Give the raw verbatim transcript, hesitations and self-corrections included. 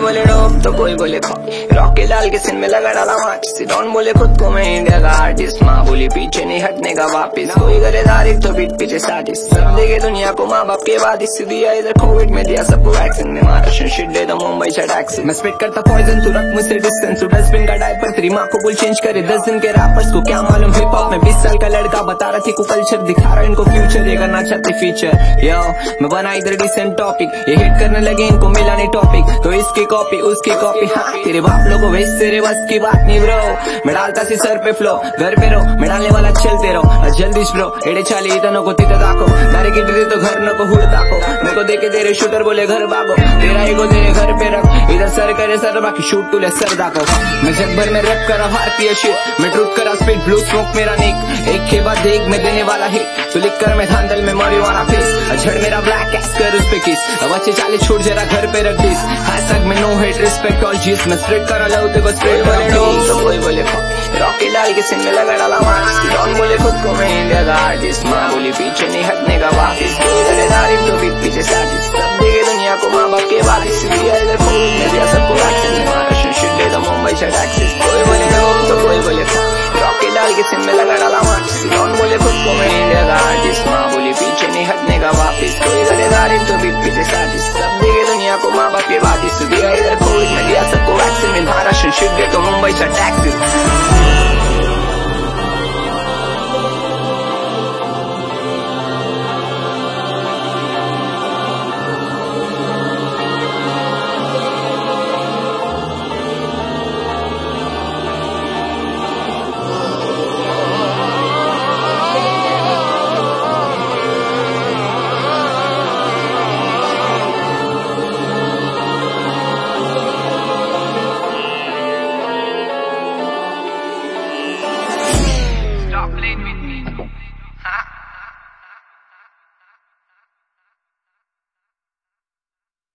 बोले डोप तो कोई बोले कॉपी, रॉकेट डाल के सिन में लगा डाला माच। सिडॉन बोले खुद को मैं इंडिया का आर्टिस्ट, माँ बोली पीछे नहीं हटने का वापिस। कोई करे तारीफ तो बीट पीछे साजिश, सब देखे दुनिया को माँ बाप के बाद। इससे दिया इधर कोविड में दिया सबको वैक्सीन में, महाराष्ट्र शिट दे तो मुंबई से टैक्सी। मैं स्पिट करता पॉइजन तू रख मुझसे डिस्टेंस, तू डस्टबिन का डायपर तेरी माँ को बोल चेंज करे दस दिन के रैपर्स को क्या मालूम हिप हॉप में। बीस साल का लड़का बता रहा थी को कल्चर, दिखा रहा इनको फ्यूचर, ये करना चाहते फीचर। यो मैं बना इधर डिसेंट टॉपिक, ये हिट करने लगे इनको मिला नहीं टॉपिक, तो इसकी कॉपी उसकी कॉपी। हाँ तेरे बाप लोगों वेस्ट तेरे बस की बात नहीं ब्रो, मैं डालता सी सर पे फ्लो, घर पे रहो मैं डालने वाला चलते रहो जल्दी ब्रो। एडे चाली इतनों को तीता दाखो, नारे की दे तो घर न को हुड़ दाखो, मेरे को देखे तेरे शूटर बोले घर भागो, तेरा ईगो तेरे घर पे रख, इधर सर करे सर बाकी शूट टू ले सर दाखो। मैं जग भर में रैप करा भारतीय शिट, मैं ट्रूथ करा स्पीड ब्लू स्मोक मेरा निक, एक के बाद एक में देने वाला हिट, तो लिख कर मैं धांधल में मरिजुआना फेस, झड़ मेरा ब्लैक कैस कर उस पे किस, अब अच्छे चाले छोड़ जरा घर पे रख दिस, हैशटैग में नो हेट रिस्पेक्ट ऑल जीस, मैं स्प्रेड करा लव ते को स्प्रेड बोले नो तो कोई बोले रॉकेट डाल के सिन में लगा डाला माच। डॉन बोले खुद को मैं इंडिया का आर्टिस्ट, माँ बोली पीछे नहीं हटने का वापिस। कोई करे तारीफ तो बीट पीछे साजिश, सब देखे दुनिया को माँ बाप के बाद। दिया इधर कोविड में दिया सबको वैक्सीन, महाराष्ट्र शिट दे तो मुंबई से टैक्सी। कोई बोले नो तो कोई बोले रॉकेट डाल के सिन में लगा डाला माच। डॉन बोले खुद को मैं इंडिया का आर्टिस्ट, माँ बोली पीछे नहीं हटने का वापिस। कोई करे तारीफ तो बीट पीछे साजिश, सब देखे दुनिया को माँ बाप के बाद। दिया इधर कोविड में दिया सबको वैक्सीन, महाराष्ट्र शिट दे तो मुंबई से टैक्सी।